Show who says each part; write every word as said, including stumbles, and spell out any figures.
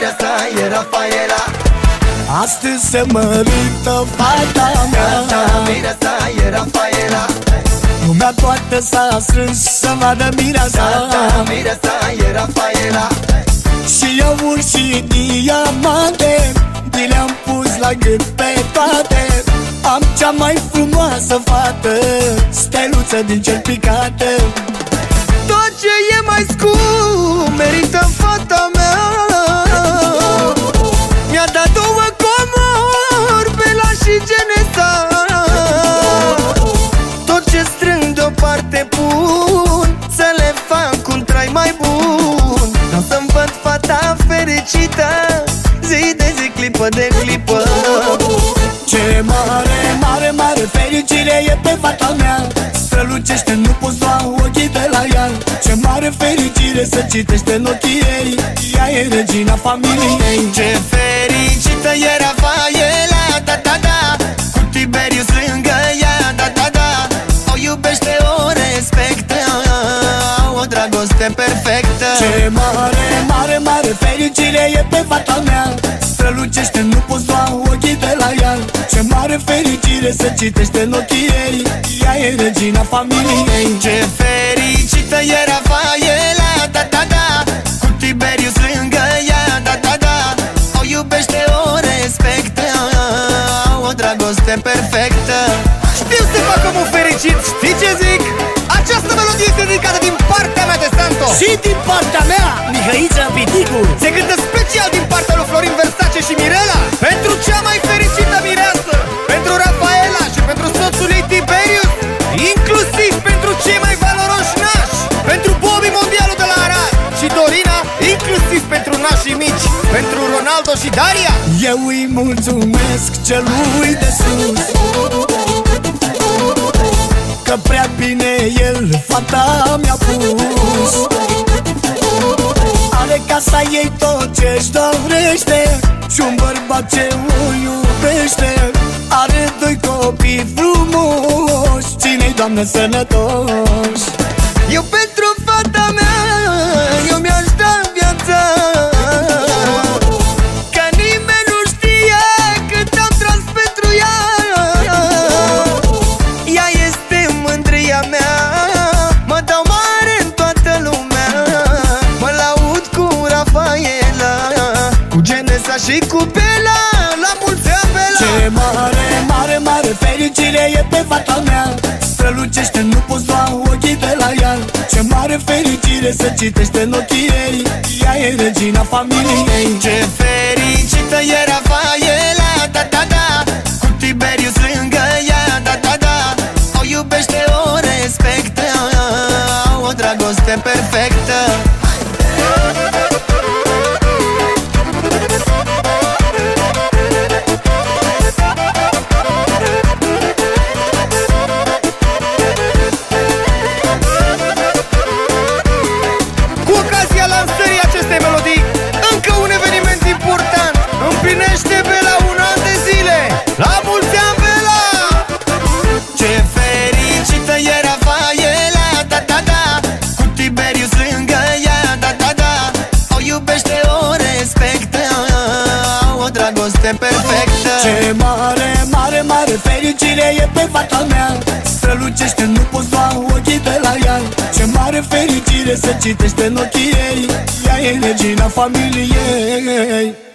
Speaker 1: mireasa e Rafaela.
Speaker 2: Astăzi se mărită fata mea,
Speaker 1: mireasa e Rafaela.
Speaker 2: lumea toată s-a strâns să vadă mireasa,
Speaker 1: mireasa e Rafaela.
Speaker 2: și aur și diamante mi le-am pus la gât pe toate. Am cea mai frumoasă fată, steluță din cer picată.
Speaker 1: Tot ce e mai scump merită fata mea. Mi-a dat două comori, Bela și Genesa. Tot ce strâng deoparte pun, să le fac un trai mai bun. Vreau să-mi văd fata fericită, zi de zi, clipă de clipă.
Speaker 2: Ce mare, mare, mare fericire e pe fata mea, strălucește, nu poți lua ochii de la ea. Ce mare fericire să citește în ochii ei, ea e regina familiei.
Speaker 1: Ce fericită e Rafaela, da, da, da, cu Tiberius lângă ea, da, da, da. O iubește, o respectă, o dragoste perfectă.
Speaker 2: Ce mare, mare, mare fericire e pe fata mea, strălucește, nu poți lua ochii de la ea. Ce mare fericire să citește în ochii ei, ea e regina familiei.
Speaker 1: Ce fericită e Rafaela, da, da, da, cu Tiberius lângă ea, da, da, da. O iubește, o respectă, o dragoste perfectă. Știu să fac omul fericit, știi ce zic? Această melodie este dedicată din partea mea de Santo
Speaker 2: Și din partea mea, Mihăiță Piticu.
Speaker 1: se cântă special din partea lui Florin Versace și Mirela, pentru cea mai fericită mireasă, pentru Rafaela și pentru soțul ei Tiberius, inclusiv pentru cei mai valoroși nași, pentru Bobby Mondialul de la Arad și Dorina, inclusiv pentru nașii mici, pentru Ronaldo și Daria.
Speaker 2: Eu îi mulțumesc celui de sus, că prea bine el fata mi-a pus. Are casa ei tot ce-și dorește și un bărbat ce o iubește. Are doi copii frumoși, ține-i, Doamne, sănătoși.
Speaker 1: Eu pentru fata mea, eu mi-aș da viața, că nimeni nu știe cât am tras pentru ea. Ea este mândria mea, mă dau mare în toată lumea. Mă laud cu Rafaela, cu Genesa și cu Bela. La mulți ani, Bela!
Speaker 2: Ce mare, mare, mare fericire e pe fata mea, strălucește, nu poți lua ochii de la ea. Ce mare fericire să citește în ochii ei, ea e regina familiei.
Speaker 1: Ce fericită e Rafaela, da, da, da, cu Tiberius lângă ea, da, da, da. O iubește, o respectă, o dragoste perfectă. Cu ocazia lansării acestei melodii, încă un eveniment important. Împlinește Bela un an de zile. La mulți ani, Bela! Ce fericită e Rafaela, da, da, da, cu Tiberius lângă ea, da, da, da. O iubește, o respectă, o dragoste perfectă.
Speaker 2: Ce mare, mare, mare fericire e pe fata mea, strălucește, nu poți lua ochii de la ea. Ce mare fericire să citește în ochii ei, ea e regina familiei.